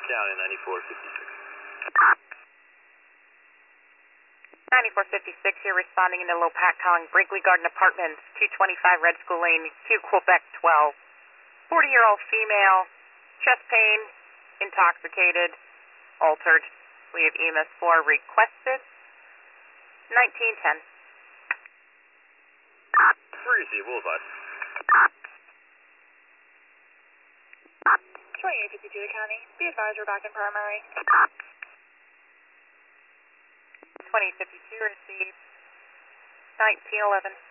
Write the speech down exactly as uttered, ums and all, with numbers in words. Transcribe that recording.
down in ninety-four fifty-six. ninety-four fifty-six, you're responding in the Lopac calling Brinkley Garden Apartments, two twenty-five Red School Lane, Q Quebec twelve. forty-year-old female, chest pain, intoxicated, altered. We have E M S four requested. nineteen ten. Three receive, bullseye. twenty-eight fifty-two to County. Be advised we're back in primary. twenty fifty-two received. nineteen eleven.